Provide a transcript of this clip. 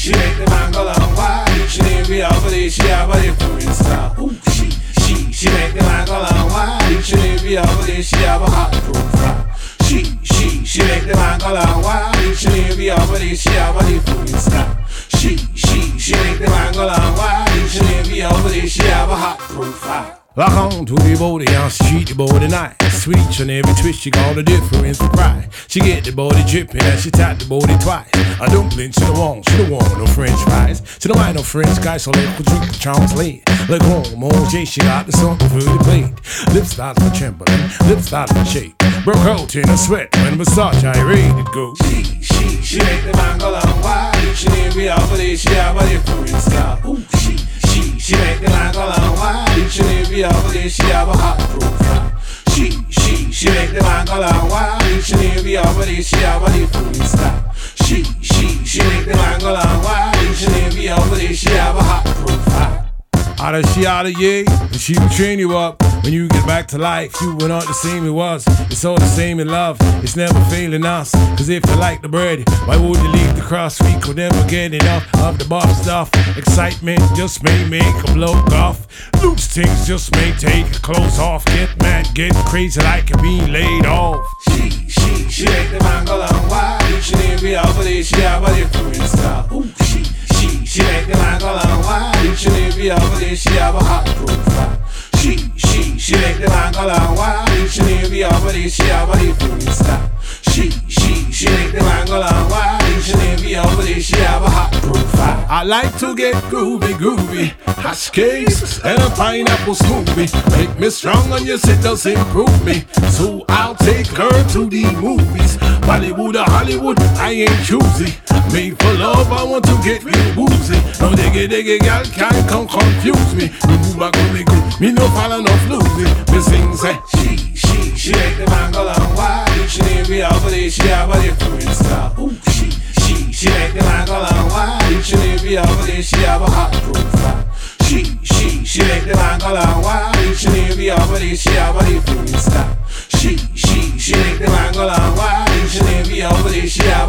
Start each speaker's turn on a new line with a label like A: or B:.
A: she make the man go long wide. Each and every other day she have a different style. Ooh, she make the man go long wide. Each and every other day she have a hot profile. She make the man go long wide. Each and every other day she have a different style. She make the man go long wide. Each and every other day she have a hot profile.
B: Lock on to the body and she treat the body nice. Sweet on every twist, she got a difference for pride. She get the body dripping and she tap the body twice. A dumpling, she don't want no French fries. She don't mind no French guys, so let her drink the translate. Like home, on Jay, she got the something for the plate. Lips start to trembling, lips start to shake. Broke out in a sweat when massage I rated go.
A: She make the man go long wide. Each and every other day she have a different style. Ooh, she make the man go long wide. Each and every other day she have a hot profile. She make the man go long wide. Each and every other day she have a different style. She make the man go long wide. Each and every other day she have a hot profile.
B: Out of she out of ye, and she will train you up. When you get back to life, you were not the same it was. It's all the same in love, it's never failing us. Cause if you like the bread, why would you leave the crust? We could never get enough of the bar stuff. Excitement just may make a bloke off. Loose things just may take your clothes off. Get mad, get crazy like you're being laid off.
A: She make the man go long wide. Each and every other day she have a different style. Ooh, she make the man go long wide. Each and every other day she have a hot profile. She make the man go long wide. Each and every other day she have a different style. She make the man go long wide. Each and every other day she have a hot profile.
B: I like to get groovy, hash cakes and a pineapple smoothie. Make me strong and yes it does improve me. So I'll take her to the movies. Bollywood or Hollywood, I ain't choosy. Made for love, I want to get real woozy. No diggy girl can't come confuse me. Me move back on me good, me no fall no floozy. Me sing say
A: she make the man go long wide. Each and every other day she have a different style. Ooh, she make the man go long wide. Each and every other day she have a hot profile. She make the man go long wide. Each and every other day she have a different style. She make the man go long wide. Each and every other day she have